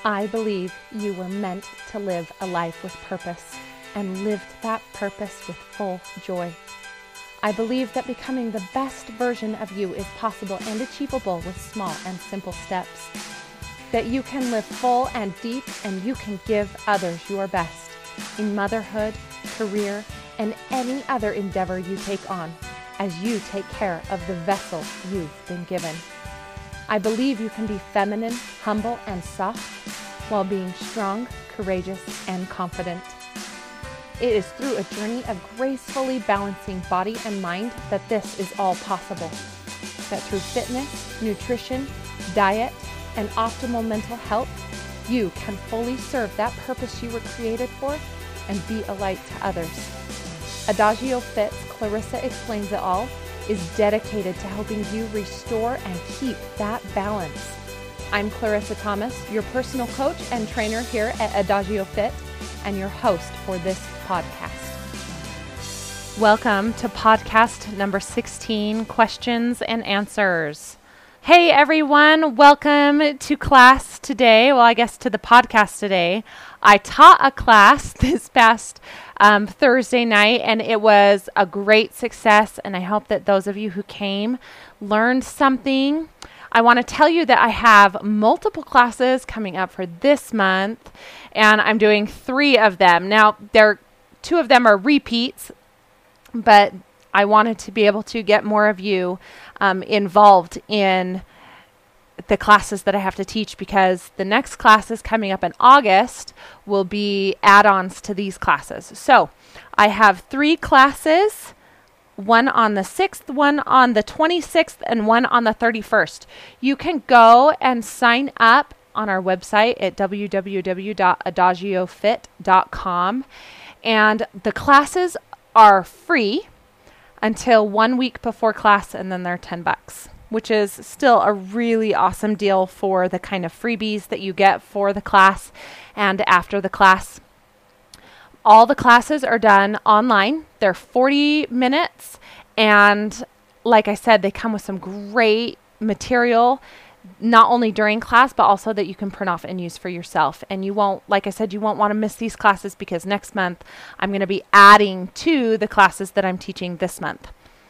I believe you were meant to live a life with purpose and lived that purpose with full joy. I believe that becoming the best version of you is possible and achievable with small and simple steps. That you can live full and deep, and you can give others your best in motherhood, career, and any other endeavor you take on as you take care of the vessel you've been given. I believe you can be feminine, humble, and soft while being strong, courageous, and confident. It is through a journey of gracefully balancing body and mind that this is all possible. That through fitness, nutrition, diet, and optimal mental health, you can fully serve that purpose you were created for and be a light to others. Adagio Fit's Clarissa Explains It All is dedicated to helping you restore and keep that balance. I'm Clarissa Thomas, your personal coach and trainer here at Adagio Fit, and your host for this podcast. Welcome to podcast number 16, Questions and Answers. Hey everyone, welcome to class today. Well, I guess to the podcast today. I taught a class this past Thursday night, and it was a great success, and I hope that those of you who came learned something. I want to tell you that I have multiple classes coming up for this month, and I'm doing 3 of them. Now, 2 of them are repeats, but I wanted to be able to get more of you involved in the classes that I have to teach, because the next classes coming up in August will be add-ons to these classes. So I have 3 classes, one on the 6th, one on the 26th, and one on the 31st. You can go and sign up on our website at www.adagiofit.com, and the classes are free until 1 week before class, and then they're $10, which is still a really awesome deal for the kind of freebies that you get for the class and after the class. All the classes are done online. They're 40 minutes, and like I said, they come with some great material, not only during class, but also that you can print off and use for yourself. And you won't, like I said, you won't want to miss these classes, because next month I'm going to be adding to the classes that I'm teaching this month.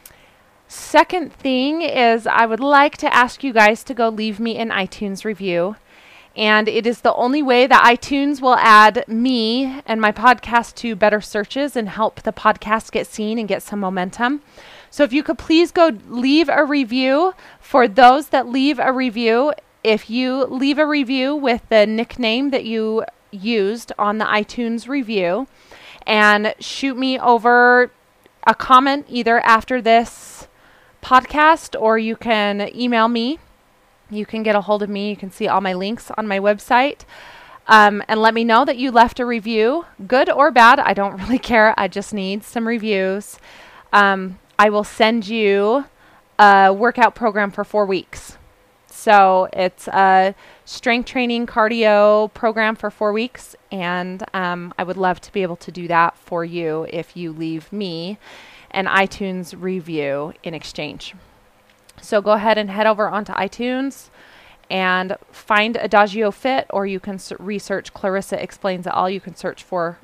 Second thing is, I would like to ask you guys to go leave me an iTunes review. And it is the only way that iTunes will add me and my podcast to better searches and help the podcast get seen and get some momentum. So if you could please go leave a review. For those that leave a review, if you leave a review with the nickname that you used on the iTunes review, and shoot me over a comment either after this podcast, or you can email me. You can get a hold of me. You can see all my links on my website. And let me know that you left a review, good or bad. I don't really care. I just need some reviews. I will send you a workout program for 4 weeks. So it's a strength training cardio program for 4 weeks. And I would love to be able to do that for you if you leave me an iTunes review in exchange. So go ahead and head over onto iTunes and find Adagio Fit, or you can research Clarissa Explains It All. You can search for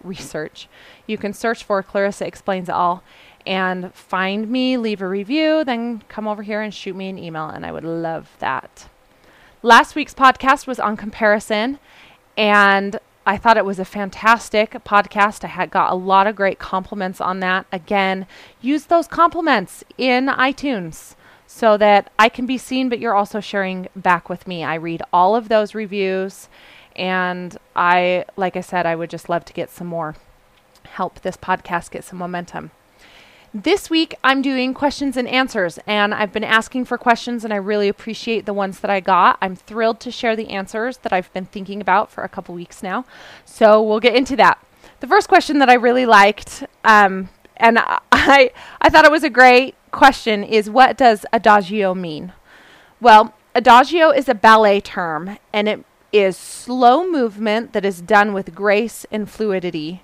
Clarissa Explains It All and find me, leave a review, then come over here and shoot me an email, and I would love that. Last week's podcast was on comparison, and I thought it was a fantastic podcast. I had got a lot of great compliments on that. Again, use those compliments in iTunes so that I can be seen, but you're also sharing back with me. I read all of those reviews, and like I said, I would just love to get some more, help this podcast get some momentum. This week, I'm doing questions and answers, and I've been asking for questions, and I really appreciate the ones that I got. I'm thrilled to share the answers that I've been thinking about for a couple weeks now, so we'll get into that. The first question that I really liked, and I thought it was a great question, is, what does adagio mean? Well, adagio is a ballet term, and it is slow movement that is done with grace and fluidity.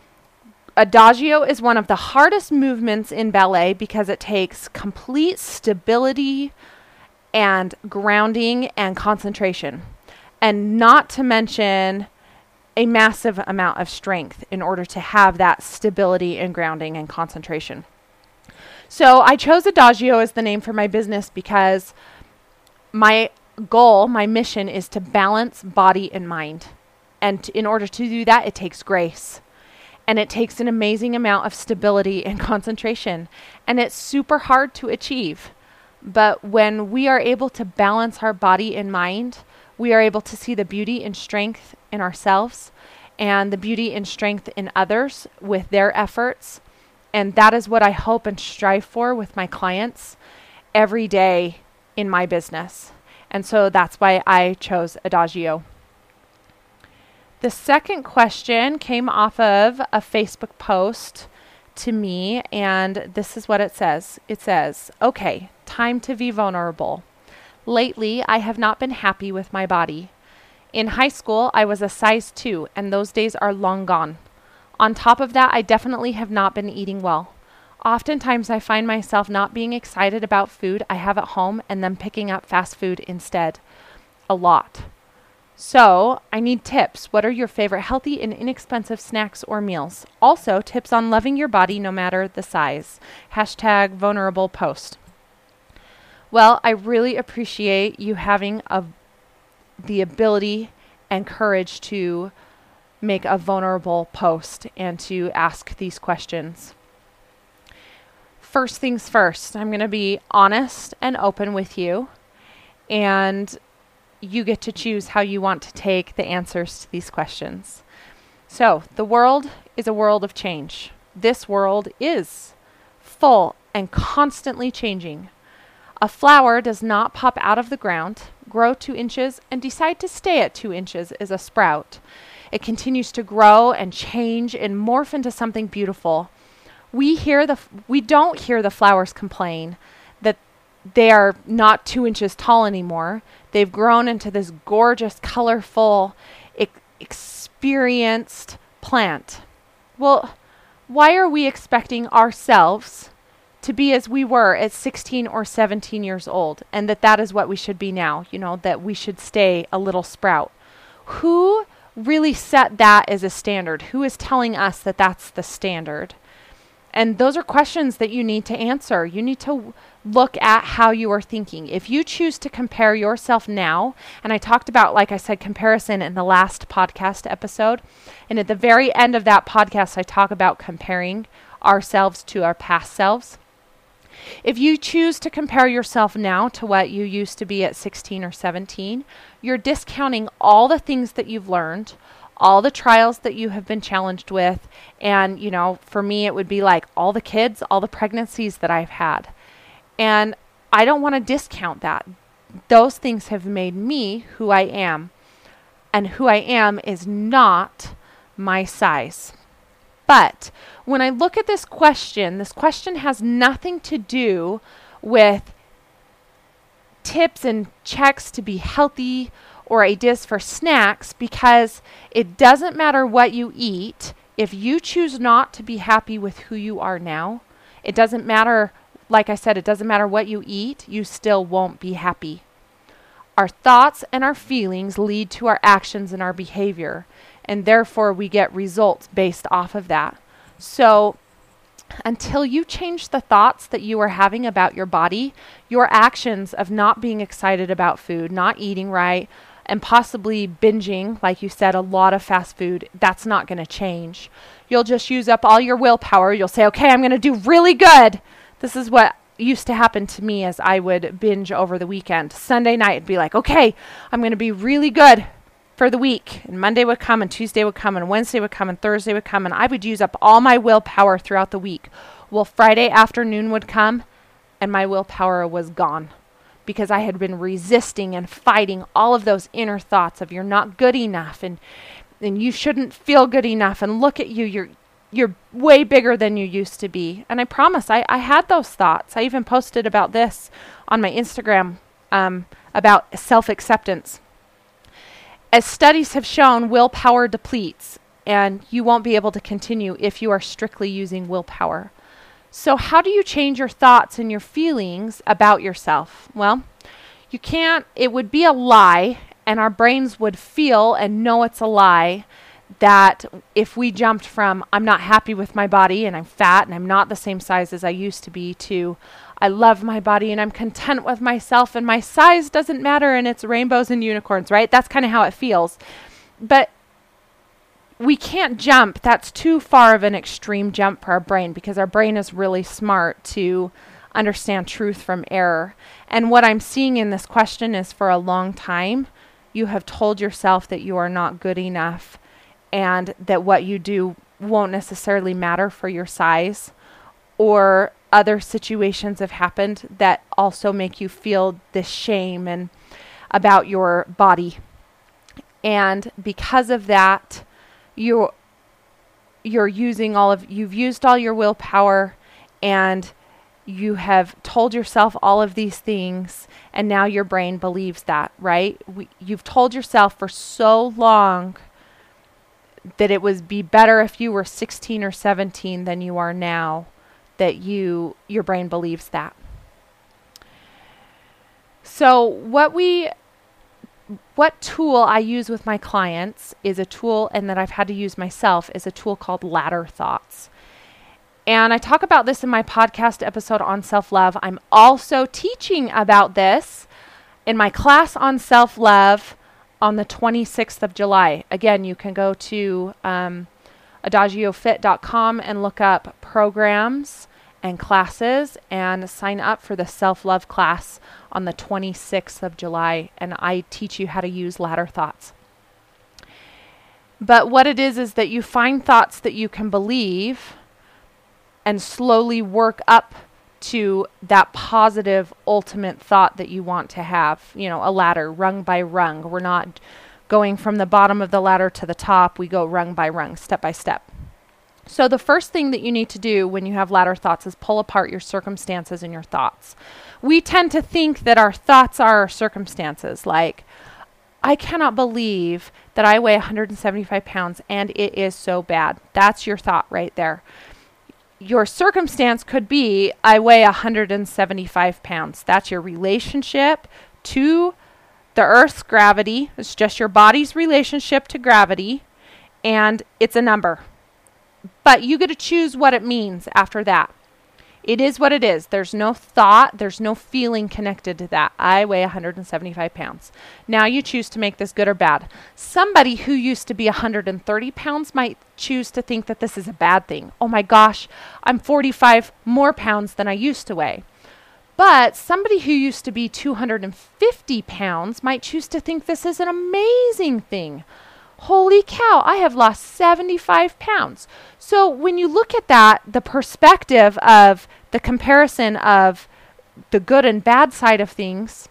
Adagio is one of the hardest movements in ballet because it takes complete stability and grounding and concentration. and not to mention a massive amount of strength in order to have that stability and grounding and concentration. So I chose Adagio as the name for my business because my goal, my mission is to balance body and mind. And in order to do that, it takes grace. And it takes an amazing amount of stability and concentration. And it's super hard to achieve. But when we are able to balance our body and mind, we are able to see the beauty and strength in ourselves and the beauty and strength in others with their efforts. And that is what I hope and strive for with my clients every day in my business. And so that's why I chose Adagio. The second question came off of a Facebook post to me, and this is what it says. It says, okay, time to be vulnerable. Lately, I have not been happy with my body. In high school, I was a size 2, and those days are long gone. On top of that, I definitely have not been eating well. Oftentimes, I find myself not being excited about food I have at home and then picking up fast food instead. A lot. So, I need tips. What are your favorite healthy and inexpensive snacks or meals? Also, tips on loving your body no matter the size. Hashtag vulnerable post. Well, I really appreciate you having the ability and courage to make a vulnerable post and to ask these questions. First things first, I'm going to be honest and open with you, and you get to choose how you want to take the answers to these questions. So, the world is a world of change. This world is full and constantly changing. A flower does not pop out of the ground, grow 2 inches, and decide to stay at 2 inches as a sprout. It continues to grow and change and morph into something beautiful. We don't hear the flowers complain that they are not 2 inches tall anymore. They've grown into this gorgeous, colorful, experienced plant. Well, why are we expecting ourselves to be as we were at 16 or 17 years old, and that is what we should be now, that we should stay a little sprout? Who really set that as a standard? Who is telling us that that's the standard? And those are questions that you need to answer. You need to look at how you are thinking. If you choose to compare yourself now, and I talked about, like I said, comparison in the last podcast episode, and at the very end of that podcast, I talk about comparing ourselves to our past selves. If you choose to compare yourself now to what you used to be at 16 or 17, you're discounting all the things that you've learned, all the trials that you have been challenged with. And, for me, it would be like all the kids, all the pregnancies that I've had. And I don't want to discount that. Those things have made me who I am. And who I am is not my size. But when I look at this question has nothing to do with tips and checks to be healthy or ideas for snacks, because it doesn't matter what you eat. If you choose not to be happy with who you are now, it doesn't matter, like I said, it doesn't matter what you eat, you still won't be happy. Our thoughts and our feelings lead to our actions and our behavior, and therefore we get results based off of that. So until you change the thoughts that you are having about your body, your actions of not being excited about food, not eating right, and possibly binging, like you said, a lot of fast food, that's not going to change. You'll just use up all your willpower. You'll say, okay, I'm going to do really good. This is what used to happen to me as I would binge over the weekend. Sunday night, it'd be like, okay, I'm going to be really good for the week. And Monday would come, and Tuesday would come, and Wednesday would come, and Thursday would come, and I would use up all my willpower throughout the week. Well, Friday afternoon would come, and my willpower was gone, because I had been resisting and fighting all of those inner thoughts of you're not good enough, and you shouldn't feel good enough, and look at you, you're way bigger than you used to be. And I promise, I had those thoughts. I even posted about this on my Instagram, about self-acceptance. As studies have shown, willpower depletes, and you won't be able to continue if you are strictly using willpower. So how do you change your thoughts and your feelings about yourself? Well, you can't. It would be a lie and our brains would feel and know it's a lie that if we jumped from I'm not happy with my body and I'm fat and I'm not the same size as I used to be to I love my body and I'm content with myself and my size doesn't matter and it's rainbows and unicorns, right? That's kind of how it feels. But we can't jump. That's too far of an extreme jump for our brain because our brain is really smart to understand truth from error. And what I'm seeing in this question is for a long time, you have told yourself that you are not good enough and that what you do won't necessarily matter for your size, or other situations have happened that also make you feel this shame and about your body. And because of that, you've used all your willpower and you have told yourself all of these things, and now your brain believes that, right? You've told yourself for so long that it would be better if you were 16 or 17 than you are now, that your brain believes that. So what tool I use with my clients is a tool, and that I've had to use myself, is a tool called ladder thoughts. And I talk about this in my podcast episode on self-love. I'm also teaching about this in my class on self-love on the 26th of July. Again, you can go to adagiofit.com and look up programs and classes and sign up for the self-love class on the 26th of July. And I teach you how to use ladder thoughts. But what it is that you find thoughts that you can believe and slowly work up to that positive ultimate thought that you want to have. You know, a ladder, rung by rung. We're not going from the bottom of the ladder to the top. We go rung by rung, step by step. So the first thing that you need to do when you have ladder thoughts is pull apart your circumstances and your thoughts. We tend to think that our thoughts are our circumstances. Like, I cannot believe that I weigh 175 pounds and it is so bad. That's your thought right there. Your circumstance could be, I weigh 175 pounds. That's your relationship to the Earth's gravity. It's just your body's relationship to gravity, and it's a number. But you get to choose what it means after that. It is what it is. There's no thought, there's no feeling connected to that. I weigh 175 pounds. Now you choose to make this good or bad. Somebody who used to be 130 pounds might choose to think that this is a bad thing. Oh my gosh, I'm 45 more pounds than I used to weigh. But somebody who used to be 250 pounds might choose to think this is an amazing thing. Holy cow, I have lost 75 pounds. So when you look at that, the perspective of the comparison of the good and bad side of things,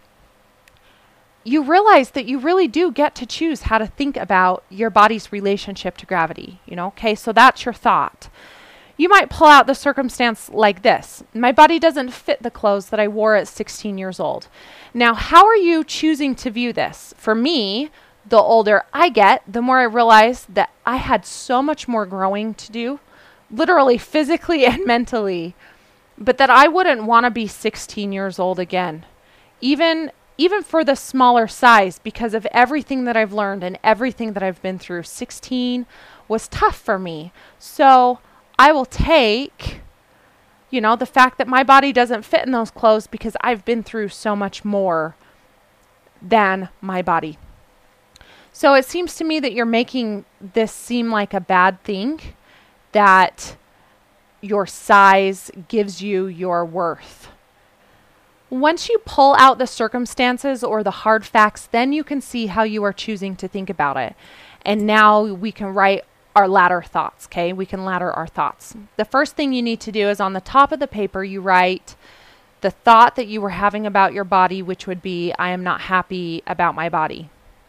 you realize that you really do get to choose how to think about your body's relationship to gravity. Okay, so that's your thought. You might pull out the circumstance like this. My body doesn't fit the clothes that I wore at 16 years old. Now, how are you choosing to view this? For me, the older I get, the more I realize that I had so much more growing to do, literally, physically, and mentally, but that I wouldn't want to be 16 years old again, even for the smaller size, because of everything that I've learned and everything that I've been through. 16 was tough for me. So I will take, the fact that my body doesn't fit in those clothes because I've been through so much more than my body. So it seems to me that you're making this seem like a bad thing, that your size gives you your worth. Once you pull out the circumstances or the hard facts, then you can see how you are choosing to think about it. And now we can write our ladder thoughts, okay? We can ladder our thoughts. The first thing you need to do is on the top of the paper, you write the thought that you were having about your body, which would be, I am not happy about my body.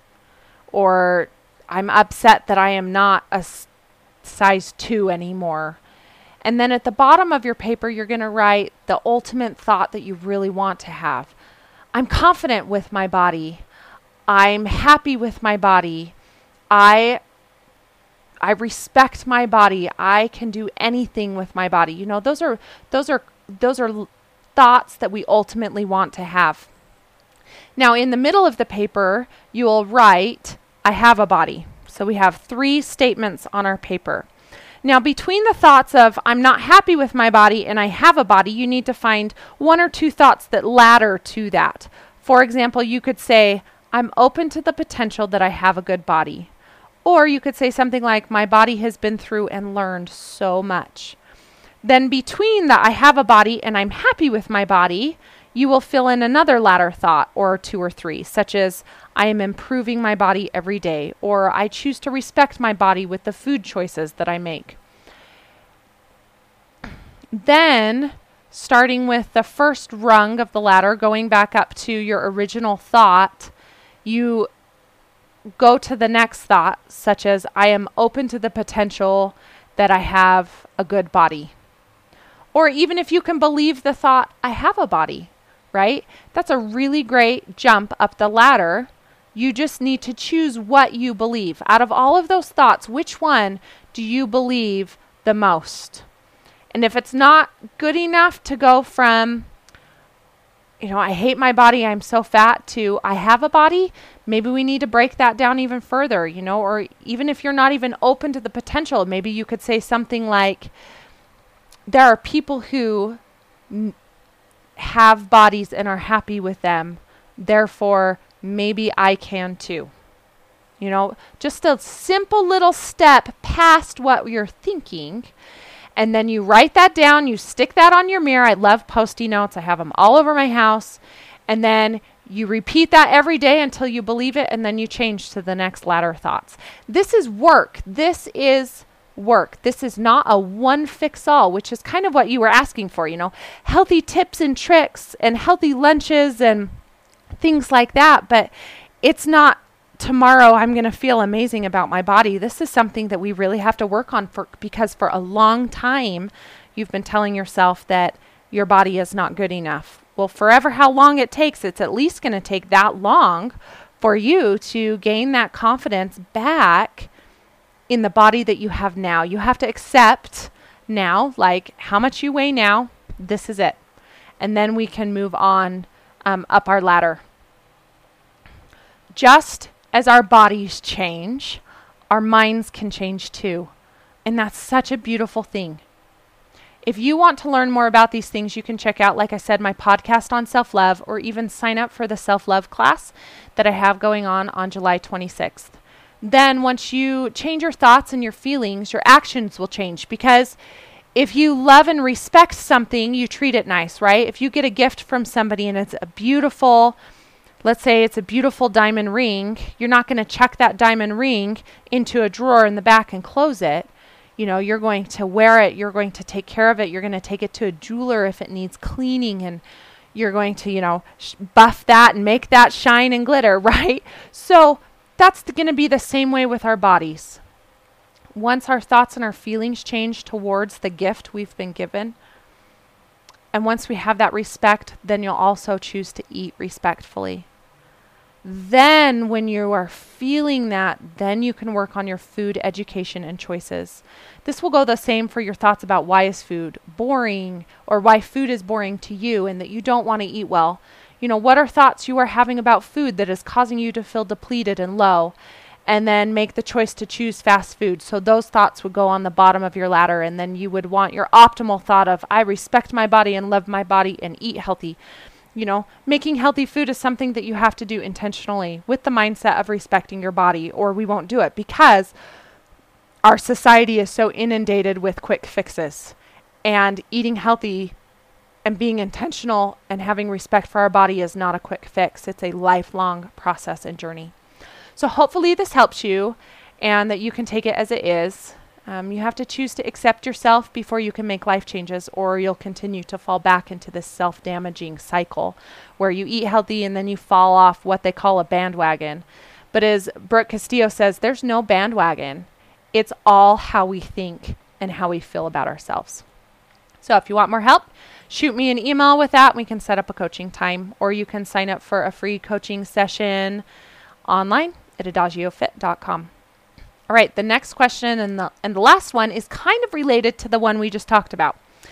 Or I'm upset that I am not a size 2 anymore. And then at the bottom of your paper, you're going to write the ultimate thought that you really want to have. I'm confident with my body. I'm happy with my body. I respect my body. I can do anything with my body. Those are thoughts that we ultimately want to have. Now, in the middle of the paper, you will write, I have a body. So we have 3 statements on our paper. Now, between the thoughts of, I'm not happy with my body and I have a body, you need to find 1 or 2 thoughts that ladder to that. For example, you could say, I'm open to the potential that I have a good body. Or you could say something like, my body has been through and learned so much. Then between the I have a body and I'm happy with my body, you will fill in another ladder thought or 2 or 3, such as I am improving my body every day, or I choose to respect my body with the food choices that I make. Then, starting with the first rung of the ladder, going back up to your original thought, you go to the next thought, such as I am open to the potential that I have a good body. Or even if you can believe the thought, I have a body, right? That's a really great jump up the ladder. You just need to choose what you believe. Out of all of those thoughts, which one do you believe the most? And if it's not good enough to go from, I hate my body, I'm so fat, to I have a body, maybe we need to break that down even further, or even if you're not even open to the potential, maybe you could say something like, there are people who have bodies and are happy with them, therefore maybe I can too. Just a simple little step past what you're thinking. And then you write that down, you stick that on your mirror. I love Post-it notes. I have them all over my house. And then you repeat that every day until you believe it, and then you change to the next ladder thoughts. This is work. This is work. This is not a one fix all, which is kind of what you were asking for, healthy tips and tricks and healthy lunches and things like that. But it's not tomorrow I'm going to feel amazing about my body. This is something that we really have to work on because for a long time you've been telling yourself that your body is not good enough. Well, forever how long it takes, it's at least going to take that long for you to gain that confidence back in the body that you have now. You have to accept now, like how much you weigh now, this is it. And then we can move on up our ladder. Just as our bodies change, our minds can change too. And that's such a beautiful thing. If you want to learn more about these things, you can check out, like I said, my podcast on self-love, or even sign up for the self-love class that I have going on July 26th. Then once you change your thoughts and your feelings, your actions will change, because if you love and respect something, you treat it nice, right? If you get a gift from somebody and it's a beautiful, let's say it's a beautiful diamond ring, you're not going to chuck that diamond ring into a drawer in the back and close it. You're going to wear it. You're going to take care of it. You're going to take it to a jeweler if it needs cleaning, and you're going to, buff that and make that shine and glitter, right? So that's going to be the same way with our bodies. Once our thoughts and our feelings change towards the gift we've been given, and once we have that respect, then you'll also choose to eat respectfully. Then when you are feeling that, then you can work on your food education and choices. This will go the same for your thoughts about why is food boring, or why food is boring to you and that you don't want to eat well. What are thoughts you are having about food that is causing you to feel depleted and low? And then make the choice to choose fast food. So those thoughts would go on the bottom of your ladder, and then you would want your optimal thought of, I respect my body and love my body and eat healthy. Making healthy food is something that you have to do intentionally with the mindset of respecting your body, or we won't do it, because our society is so inundated with quick fixes. And eating healthy and being intentional and having respect for our body is not a quick fix. It's a lifelong process and journey. So hopefully this helps you, and that you can take it as it is. You have to choose to accept yourself before you can make life changes, or you'll continue to fall back into this self-damaging cycle where you eat healthy and then you fall off what they call a bandwagon. But as Brooke Castillo says, there's no bandwagon. It's all how we think and how we feel about ourselves. So if you want more help, shoot me an email with that. We can set up a coaching time, or you can sign up for a free coaching session online at adagiofit.com. All right, the next question and the last one is kind of related to the one we just talked about.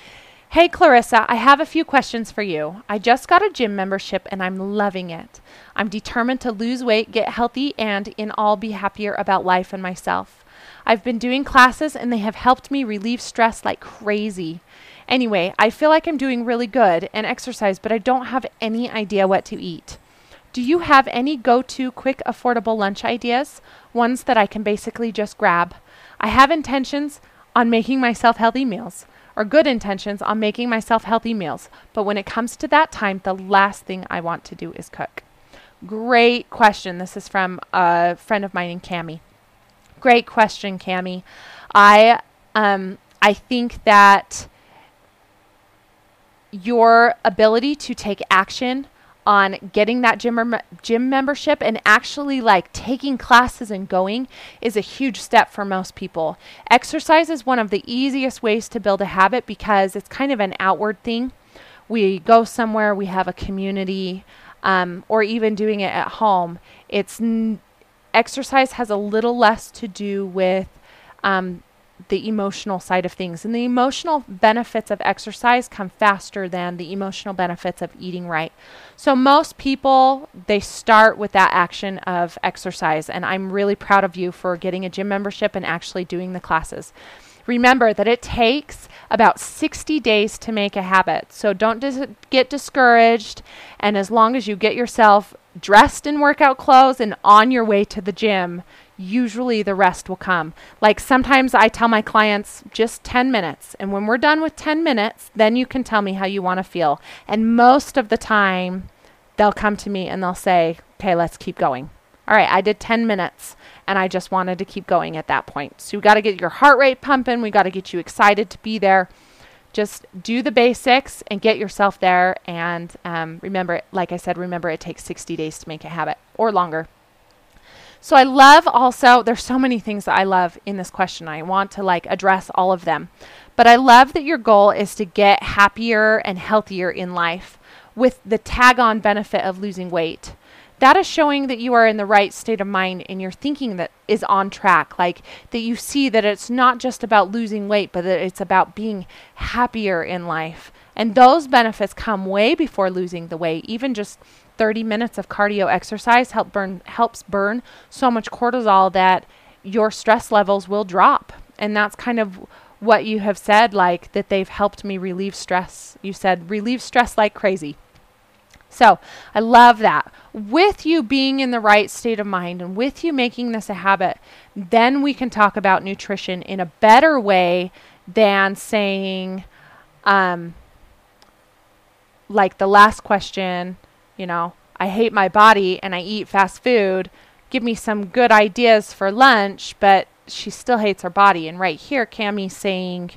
Hey Clarissa, I have a few questions for you. I just got a gym membership and I'm loving it. I'm determined to lose weight, get healthy, and in all be happier about life and myself. I've been doing classes and they have helped me relieve stress like crazy. Anyway, I feel like I'm doing really good and exercise, but I don't have any idea what to eat. Do you have any go-to quick affordable lunch ideas? Ones that I can basically just grab. I have intentions on making myself healthy meals, or good intentions on making myself healthy meals, but when it comes to that time, the last thing I want to do is cook. Great question. This is from a friend of mine named Cami. Great question, Cami. I think that your ability to take action on getting that gym membership and actually like taking classes and going is a huge step for most people. Exercise is one of the easiest ways to build a habit because it's kind of an outward thing. We go somewhere, we have a community, or even doing it at home. Exercise has a little less to do with the emotional side of things. And the emotional benefits of exercise come faster than the emotional benefits of eating right. So most people, they start with that action of exercise. And I'm really proud of you for getting a gym membership and actually doing the classes. Remember that it takes about 60 days to make a habit. So don't get discouraged. And as long as you get yourself dressed in workout clothes and on your way to the gym, usually the rest will come. Like sometimes I tell my clients just 10 minutes. And when we're done with 10 minutes, then you can tell me how you want to feel. And most of the time, they'll come to me and they'll say, okay, let's keep going. All right, I did 10 minutes and I just wanted to keep going at that point. So we got to get your heart rate pumping. We got to get you excited to be there. Just do the basics and get yourself there. And remember, like I said, remember it takes 60 days to make a habit or longer. So I love also, there's so many things that I love in this question. I want to address all of them. But I love that your goal is to get happier and healthier in life with the tag-on benefit of losing weight. That is showing that you are in the right state of mind and your thinking that is on track. Like that you see that it's not just about losing weight, but that it's about being happier in life. And those benefits come way before losing the weight. Even just 30 minutes of cardio exercise helps burn so much cortisol that your stress levels will drop. And that's kind of what you have said, like that they've helped me relieve stress. You said relieve stress like crazy. So I love that. With you being in the right state of mind and with you making this a habit, then we can talk about nutrition in a better way than saying, like the last question, I hate my body and I eat fast food. Give me some good ideas for lunch, but she still hates her body. And right here, Cammie's saying,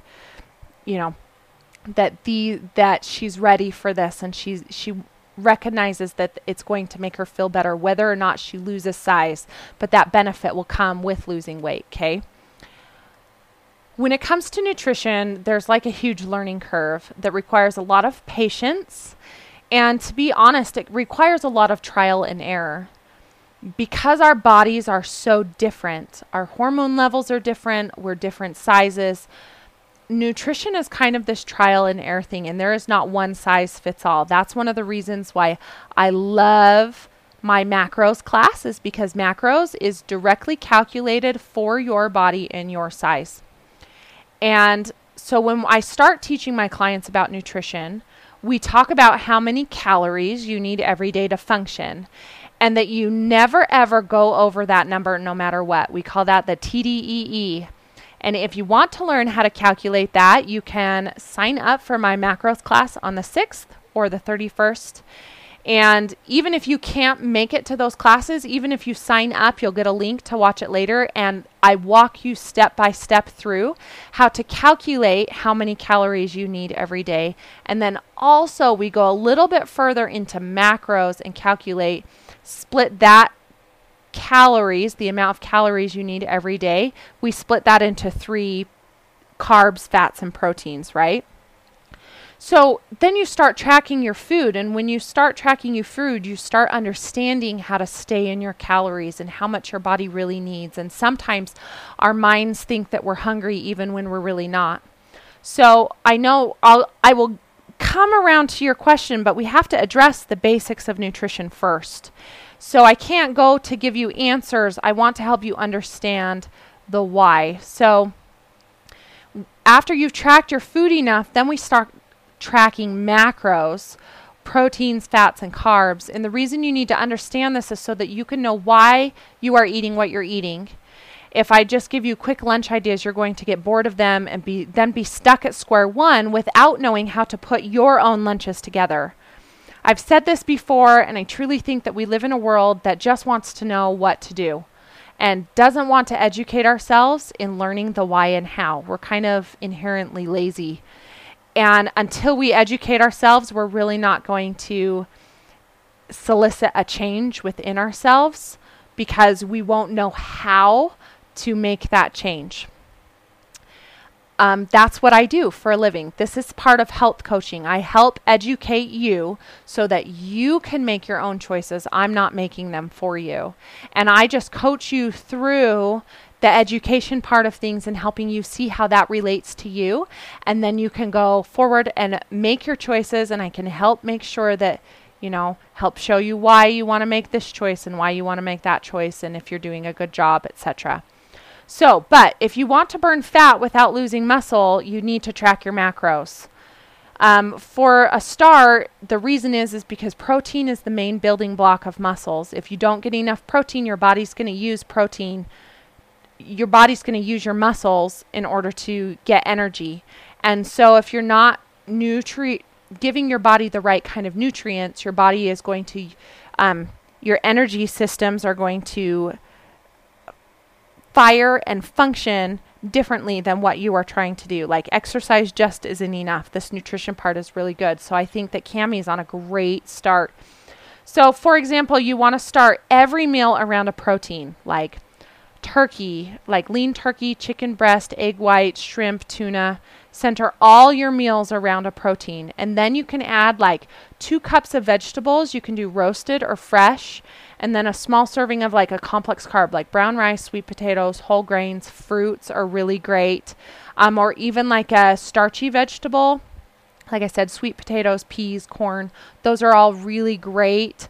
that she's ready for this and she recognizes that it's going to make her feel better whether or not she loses size, but that benefit will come with losing weight, okay? When it comes to nutrition, there's like a huge learning curve that requires a lot of patience, and to be honest, it requires a lot of trial and error. Because our bodies are so different, our hormone levels are different, we're different sizes, nutrition is kind of this trial and error thing, and there is not one size fits all. That's one of the reasons why I love my macros class, is because macros is directly calculated for your body and your size. And so when I start teaching my clients about nutrition, we talk about how many calories you need every day to function, and that you never ever go over that number no matter what. We call that the TDEE. And if you want to learn how to calculate that, you can sign up for my macros class on the 6th or the 31st. And even if you can't make it to those classes, even if you sign up, you'll get a link to watch it later. And I walk you step by step through how to calculate how many calories you need every day. And then also we go a little bit further into macros and split that calories, the amount of calories you need every day, we split that into 3 carbs, fats, and proteins, right? So then you start tracking your food, and when you start tracking your food, you start understanding how to stay in your calories and how much your body really needs. And sometimes our minds think that we're hungry even when we're really not. So I know I will come around to your question, but we have to address the basics of nutrition first. So I can't go to give you answers. I want to help you understand the why. So after you've tracked your food enough, then we start tracking macros, proteins, fats, and carbs. And the reason you need to understand this is so that you can know why you are eating what you're eating. If I just give you quick lunch ideas, you're going to get bored of them and be stuck at square one without knowing how to put your own lunches together. I've said this before, and I truly think that we live in a world that just wants to know what to do and doesn't want to educate ourselves in learning the why and how. We're kind of inherently lazy. And until we educate ourselves, we're really not going to solicit a change within ourselves because we won't know how to make that change. That's what I do for a living. This is part of health coaching. I help educate you so that you can make your own choices. I'm not making them for you. And I just coach you through the education part of things and helping you see how that relates to you. And then you can go forward and make your choices, and I can help make sure that, help show you why you want to make this choice and why you want to make that choice, and if you're doing a good job, etc. So, but if you want to burn fat without losing muscle, you need to track your macros. For a start, the reason is because protein is the main building block of muscles. If you don't get enough protein, your body's going to use protein. Your body's going to use your muscles in order to get energy. And so if you're not giving your body the right kind of nutrients, your body is going to, your energy systems are going to fire and function differently than what you are trying to do. Like exercise just isn't enough. This nutrition part is really good. So I think that Cami is on a great start. So for example, you want to start every meal around a protein, like turkey, like lean turkey, chicken breast, egg white, shrimp, tuna. Center all your meals around a protein. And then you can add like 2 cups of vegetables. You can do roasted or fresh. And then a small serving of like a complex carb, like brown rice, sweet potatoes, whole grains, fruits are really great. Or even like a starchy vegetable. Like I said, sweet potatoes, peas, corn. Those are all really great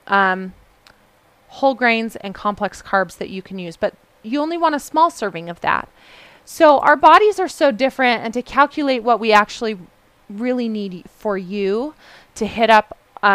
whole grains and complex carbs that you can use. But you only want a small serving of that. So our bodies are so different, and to calculate what we actually really need for you to hit up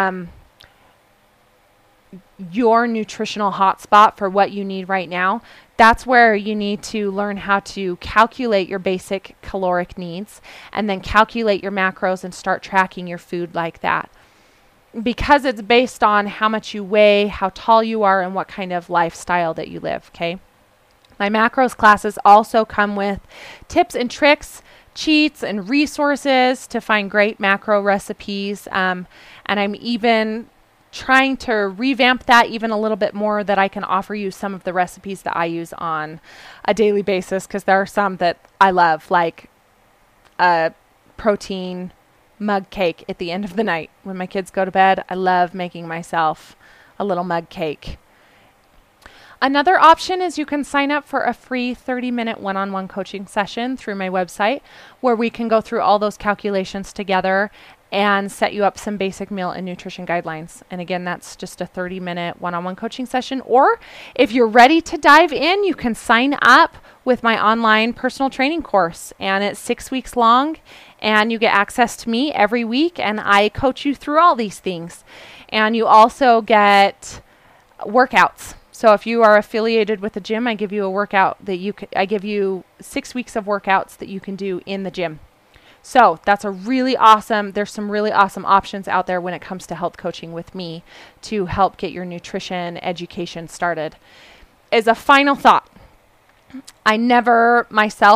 your nutritional hotspot for what you need right now, that's where you need to learn how to calculate your basic caloric needs and then calculate your macros and start tracking your food like that. Because it's based on how much you weigh, how tall you are, and what kind of lifestyle that you live, okay? My macros classes also come with tips and tricks, cheats, and resources to find great macro recipes. And I'm even trying to revamp that even a little bit more, that I can offer you some of the recipes that I use on a daily basis, because there are some that I love, like a protein mug cake at the end of the night. When my kids go to bed, I love making myself a little mug cake. Another option is you can sign up for a free 30-minute one-on-one coaching session through my website, where we can go through all those calculations together and set you up some basic meal and nutrition guidelines. And again, that's just a 30-minute one-on-one coaching session. Or if you're ready to dive in, you can sign up with my online personal training course. And it's 6 weeks long, and you get access to me every week, and I coach you through all these things. And you also get workouts. So if you are affiliated with the gym, I give you a workout that I give you 6 weeks of workouts that you can do in the gym. So that's there's some really awesome options out there when it comes to health coaching with me to help get your nutrition education started. As a final thought, I never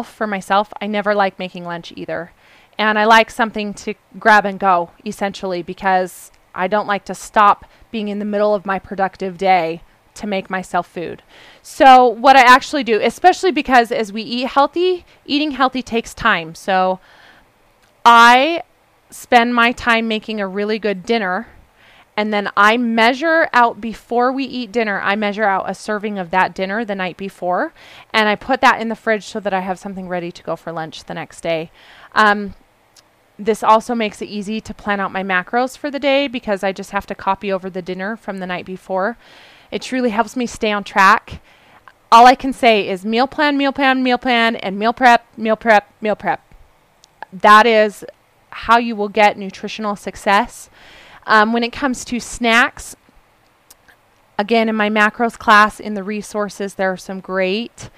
like making lunch either. And I like something to grab and go, essentially, because I don't like to stop being in the middle of my productive day to make myself food. So what I actually do, especially because as we eat healthy, eating healthy takes time. So I spend my time making a really good dinner, And then I measure out before we eat dinner. I measure out a serving of that dinner the night before, and I put that in the fridge so that I have something ready to go for lunch the next day. This also makes it easy to plan out my macros for the day because I just have to copy over the dinner from the night before. It truly helps me stay on track. All I can say is meal plan, meal plan, meal plan, and meal prep, meal prep, meal prep. That is how you will get nutritional success. When it comes to snacks, again, in my macros class, in the resources, there are some great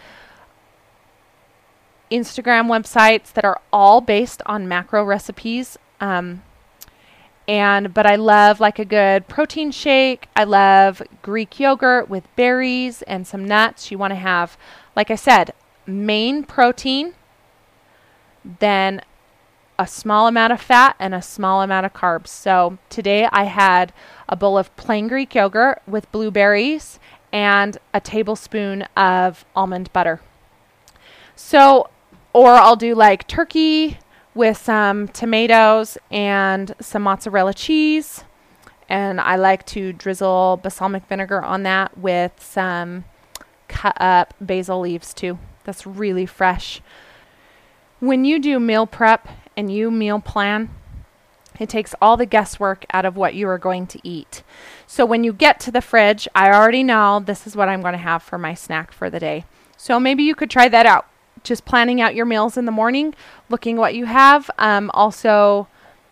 Instagram websites that are all based on macro recipes. But I love like a good protein shake. I love Greek yogurt with berries and some nuts. You want to have, like I said, main protein, then a small amount of fat and a small amount of carbs. So today I had a bowl of plain Greek yogurt with blueberries and a tablespoon of almond butter. So, or I'll do like turkey with some tomatoes and some mozzarella cheese. And I like to drizzle balsamic vinegar on that with some cut up basil leaves too. That's really fresh. When you do meal prep and you meal plan, it takes all the guesswork out of what you are going to eat. So when you get to the fridge, I already know this is what I'm going to have for my snack for the day. So maybe you could try that out. Just planning out your meals in the morning, looking what you have. Also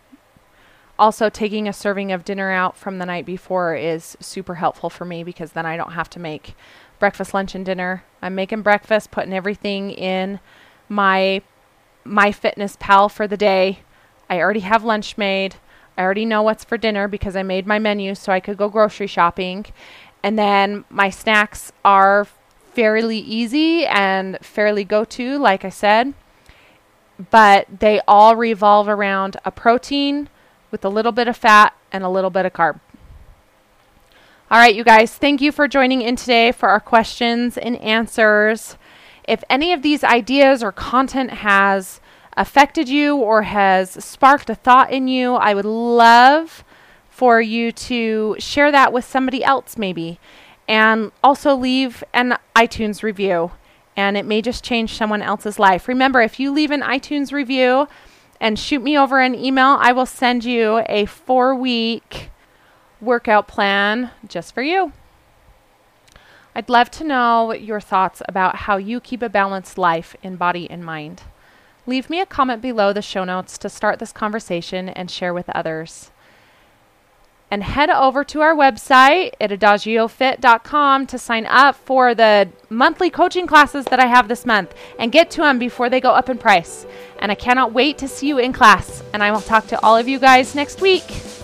taking a serving of dinner out from the night before is super helpful for me because then I don't have to make breakfast, lunch, and dinner. I'm making breakfast, putting everything in my MyFitnessPal for the day. I already have lunch made. I already know what's for dinner because I made my menu so I could go grocery shopping. And then my snacks are fairly easy and fairly go-to, like I said. But they all revolve around a protein with a little bit of fat and a little bit of carb. All right, you guys, thank you for joining in today for our questions and answers. If any of these ideas or content has affected you or has sparked a thought in you, I would love for you to share that with somebody else maybe. And also leave an iTunes review. And it may just change someone else's life. Remember, if you leave an iTunes review and shoot me over an email, I will send you a 4-week workout plan just for you. I'd love to know your thoughts about how you keep a balanced life in body and mind. Leave me a comment below the show notes to start this conversation and share with others. And head over to our website at adagiofit.com to sign up for the monthly coaching classes that I have this month and get to them before they go up in price. And I cannot wait to see you in class. And I will talk to all of you guys next week.